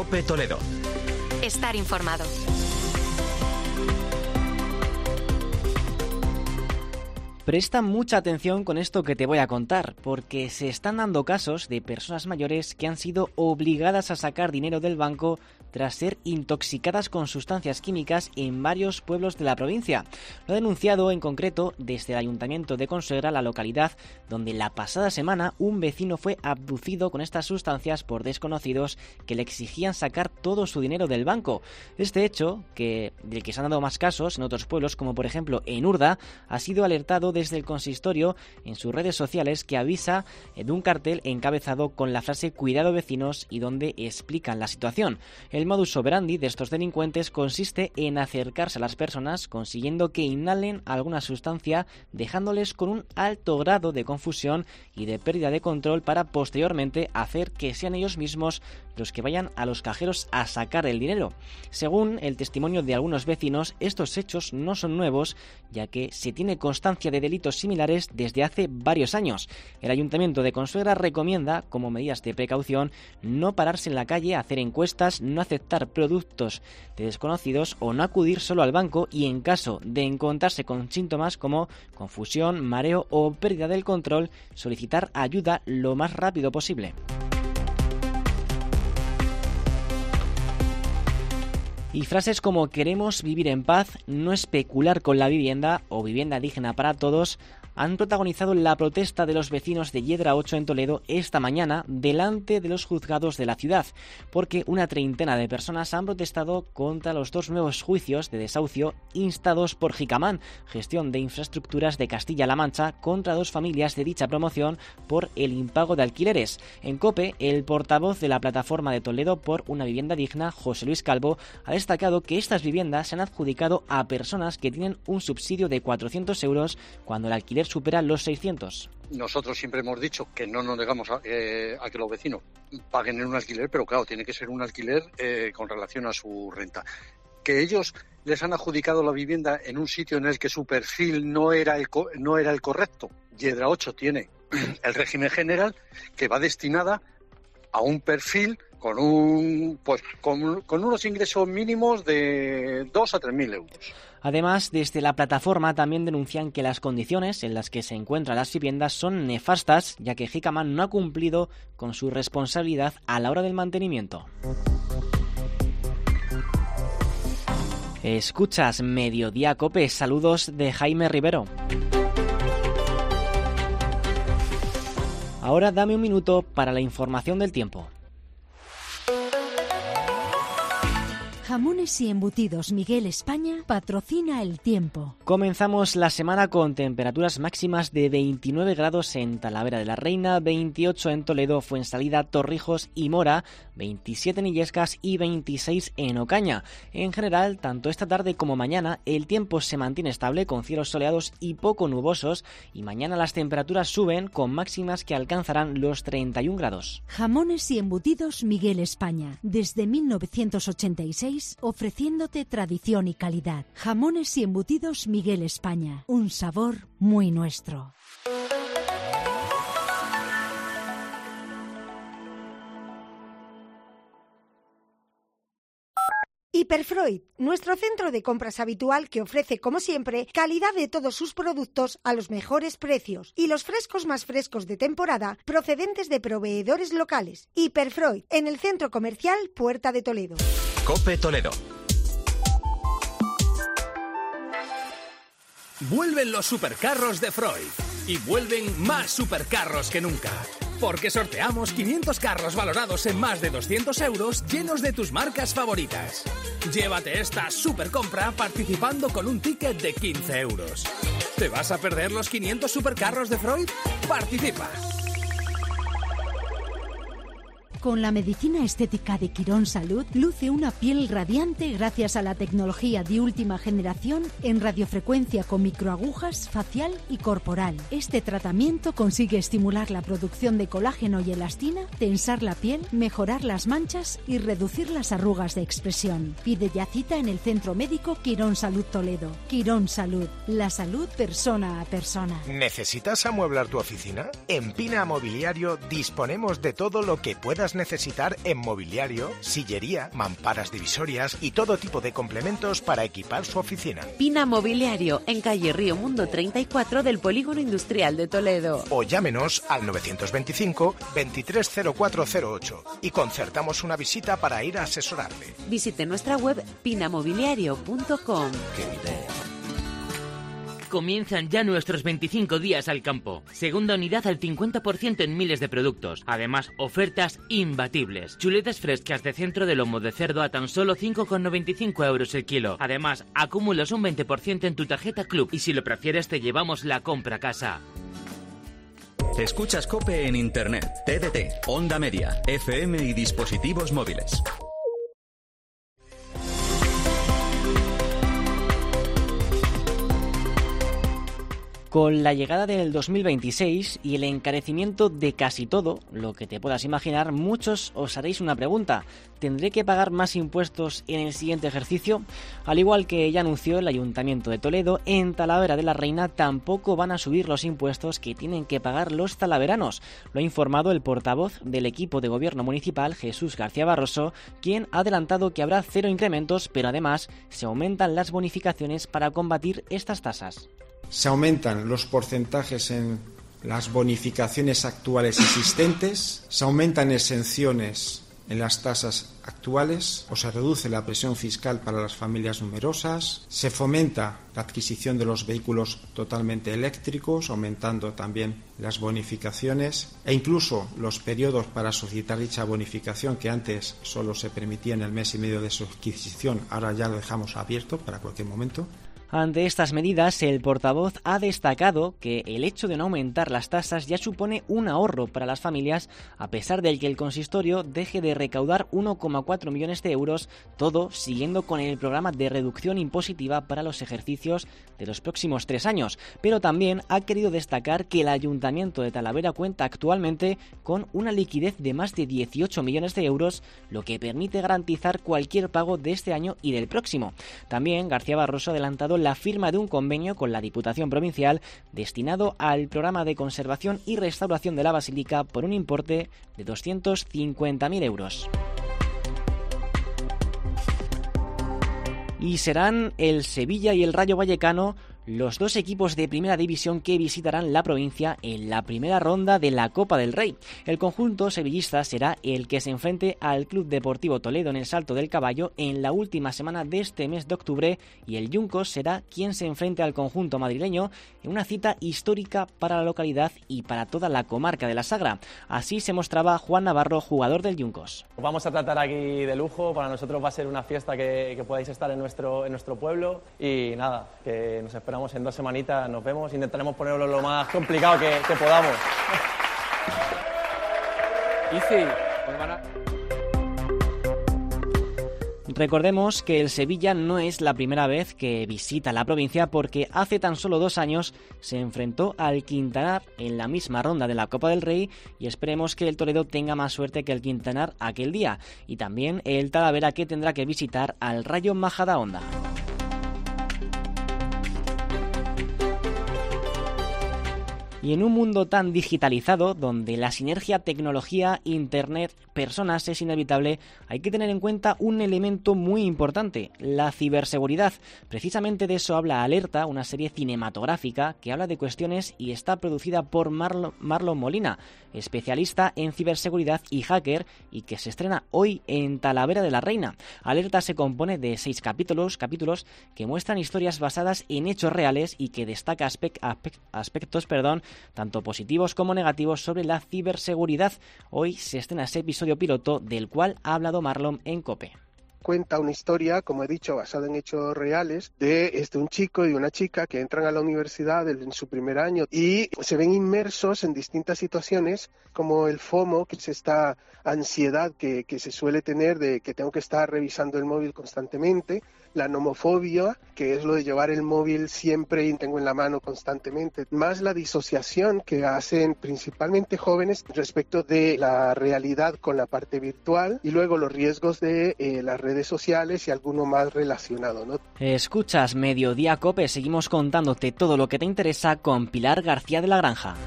COPE Toledo. Estar informado. Presta mucha atención con esto que te voy a contar, porque se están dando casos de personas mayores que han sido obligadas a sacar dinero del banco tras ser intoxicadas con sustancias químicas en varios pueblos de la provincia. Lo ha denunciado en concreto desde el Ayuntamiento de Consuegra, la localidad donde la pasada semana un vecino fue abducido con estas sustancias por desconocidos que le exigían sacar todo su dinero del banco. Este hecho, del que se han dado más casos en otros pueblos, como por ejemplo en Urda, ha sido alertado desde el consistorio en sus redes sociales, que avisa de un cartel encabezado con la frase "Cuidado vecinos", y donde explican la situación. El modus operandi de estos delincuentes consiste en acercarse a las personas consiguiendo que inhalen alguna sustancia, dejándoles con un alto grado de confusión y de pérdida de control, para posteriormente hacer que sean ellos mismos los que vayan a los cajeros a sacar el dinero. Según el testimonio de algunos vecinos, estos hechos no son nuevos, ya que se tiene constancia de delitos similares desde hace varios años. El Ayuntamiento de Consuegra recomienda, como medidas de precaución, no pararse en la calle a hacer encuestas, no aceptar productos de desconocidos o no acudir solo al banco, y en caso de encontrarse con síntomas como confusión, mareo o pérdida del control, solicitar ayuda lo más rápido posible. Y frases como "queremos vivir en paz", "no especular con la vivienda" o "vivienda digna para todos" han protagonizado la protesta de los vecinos de Yedra 8 en Toledo esta mañana delante de los juzgados de la ciudad, porque una treintena de personas han protestado contra los dos nuevos juicios de desahucio instados por Jicamán, Gestión de Infraestructuras de Castilla-La Mancha, contra dos familias de dicha promoción por el impago de alquileres. En COPE, el portavoz de la plataforma de Toledo por una vivienda digna, José Luis Calvo, ha destacado que estas viviendas se han adjudicado a personas que tienen un subsidio de 400 euros cuando el alquiler supera los 600. Nosotros siempre hemos dicho que no nos negamos a que los vecinos paguen en un alquiler, pero claro, tiene que ser un alquiler con relación a su renta. Que ellos les han adjudicado la vivienda en un sitio en el que su perfil no era el correcto. Yedra 8 tiene el régimen general, que va destinada a un perfil con unos ingresos mínimos de 2.000 a 3.000 euros. Además, desde la plataforma también denuncian que las condiciones en las que se encuentran las viviendas son nefastas, ya que Jicamán no ha cumplido con su responsabilidad a la hora del mantenimiento. Escuchas Mediodía COPE, saludos de Jaime Rivero. Ahora dame un minuto para la información del tiempo. Jamones y embutidos Miguel España patrocina el tiempo. Comenzamos la semana con temperaturas máximas de 29 grados en Talavera de la Reina, 28 en Toledo, Fuensalida, Torrijos y Mora, 27 en Illescas y 26 en Ocaña. En general, tanto esta tarde como mañana, el tiempo se mantiene estable con cielos soleados y poco nubosos, y mañana las temperaturas suben con máximas que alcanzarán los 31 grados. Jamones y embutidos Miguel España, desde 1986, ofreciéndote tradición y calidad. Jamones y embutidos Miguel España, un sabor muy nuestro. Hiperfreud, nuestro centro de compras habitual que ofrece, como siempre, calidad de todos sus productos a los mejores precios y los frescos más frescos de temporada procedentes de proveedores locales. Hiperfreud, en el centro comercial Puerta de Toledo. COPE Toledo. Vuelven los supercarros de Freud y vuelven más supercarros que nunca. Porque sorteamos 500 carros valorados en más de 200 euros llenos de tus marcas favoritas. Llévate esta supercompra participando con un ticket de 15 euros. ¿Te vas a perder los 500 supercarros de Freud? ¡Participa! Con la medicina estética de Quirón Salud, luce una piel radiante gracias a la tecnología de última generación en radiofrecuencia con microagujas facial y corporal. Este tratamiento consigue estimular la producción de colágeno y elastina, tensar la piel, mejorar las manchas y reducir las arrugas de expresión. Pide ya cita en el Centro Médico Quirón Salud Toledo. Quirón Salud, la salud persona a persona. ¿Necesitas amueblar tu oficina? En Pina Mobiliario disponemos de todo lo que puedas puedas necesitar en mobiliario, sillería, mamparas divisorias y todo tipo de complementos para equipar su oficina. Pina Mobiliario, en calle Río Mundo 34 del Polígono Industrial de Toledo. O llámenos al 925 230408 y concertamos una visita para ir a asesorarle. Visite nuestra web pinamobiliario.com. ¡Qué idea! Comienzan ya nuestros 25 días al campo. Segunda unidad al 50% en miles de productos. Además, ofertas imbatibles. Chuletas frescas de centro de lomo de cerdo a tan solo 5,95 euros el kilo. Además, acumulas un 20% en tu tarjeta Club y si lo prefieres te llevamos la compra a casa. Escuchas COPE en Internet, TDT, Onda Media, FM y dispositivos móviles. Con la llegada del 2026 y el encarecimiento de casi todo, lo que te puedas imaginar, muchos os haréis una pregunta. ¿Tendré que pagar más impuestos en el siguiente ejercicio? Al igual que ya anunció el Ayuntamiento de Toledo, en Talavera de la Reina tampoco van a subir los impuestos que tienen que pagar los talaveranos. Lo ha informado el portavoz del equipo de gobierno municipal, Jesús García Barroso, quien ha adelantado que habrá 0 incrementos, pero además se aumentan las bonificaciones para combatir estas tasas. Se aumentan los porcentajes en las bonificaciones actuales existentes, se aumentan exenciones en las tasas actuales o se reduce la presión fiscal para las familias numerosas, se fomenta la adquisición de los vehículos totalmente eléctricos, aumentando también las bonificaciones e incluso los periodos para solicitar dicha bonificación, que antes solo se permitía en el mes y medio de su adquisición, ahora ya lo dejamos abierto para cualquier momento. Ante estas medidas, el portavoz ha destacado que el hecho de no aumentar las tasas ya supone un ahorro para las familias, a pesar de que el consistorio deje de recaudar 1,4 millones de euros, todo siguiendo con el programa de reducción impositiva para los ejercicios de los próximos 3 años. Pero también ha querido destacar que el Ayuntamiento de Talavera cuenta actualmente con una liquidez de más de 18 millones de euros, lo que permite garantizar cualquier pago de este año y del próximo. También García Barroso ha adelantado la firma de un convenio con la Diputación Provincial destinado al programa de conservación y restauración de la Basílica por un importe de 250.000 euros. Y serán el Sevilla y el Rayo Vallecano los dos equipos de primera división que visitarán la provincia en la primera ronda de la Copa del Rey. El conjunto sevillista será el que se enfrente al Club Deportivo Toledo en el Salto del Caballo en la última semana de este mes de octubre, y el Yuncos será quien se enfrente al conjunto madrileño en una cita histórica para la localidad y para toda la comarca de la Sagra. Así se mostraba Juan Navarro, jugador del Yuncos. Vamos a tratar aquí de lujo, para nosotros va a ser una fiesta que podáis estar en nuestro pueblo, y nada, que nos esperamos en 2 semanitas, nos vemos, intentaremos ponerlo lo más complicado que podamos. Recordemos que el Sevilla no es la primera vez que visita la provincia, porque hace tan solo 2 años se enfrentó al Quintanar en la misma ronda de la Copa del Rey, y esperemos que el Toledo tenga más suerte que el Quintanar aquel día, y también el Talavera, que tendrá que visitar al Rayo Majadahonda. Y en un mundo tan digitalizado, donde la sinergia tecnología, internet, personas es inevitable, hay que tener en cuenta un elemento muy importante: la ciberseguridad. Precisamente de eso habla Alerta, una serie cinematográfica que habla de cuestiones y está producida por Marlon Molina, especialista en ciberseguridad y hacker, y que se estrena hoy en Talavera de la Reina. Alerta se compone de 6 capítulos que muestran historias basadas en hechos reales y que destaca aspectos tanto positivos como negativos sobre la ciberseguridad. Hoy se estrena ese episodio piloto del cual ha hablado Marlon en COPE. Cuenta una historia, como he dicho, basada en hechos reales, de un chico y una chica que entran a la universidad en su primer año y se ven inmersos en distintas situaciones, como el FOMO, que es esta ansiedad que se suele tener de que tengo que estar revisando el móvil constantemente, la nomofobia, que es lo de llevar el móvil siempre y tengo en la mano constantemente, más la disociación que hacen principalmente jóvenes respecto de la realidad con la parte virtual, y luego los riesgos de las redes sociales y alguno más relacionado, ¿no? Escuchas Mediodía COPE, seguimos contándote todo lo que te interesa con Pilar García de la Granja.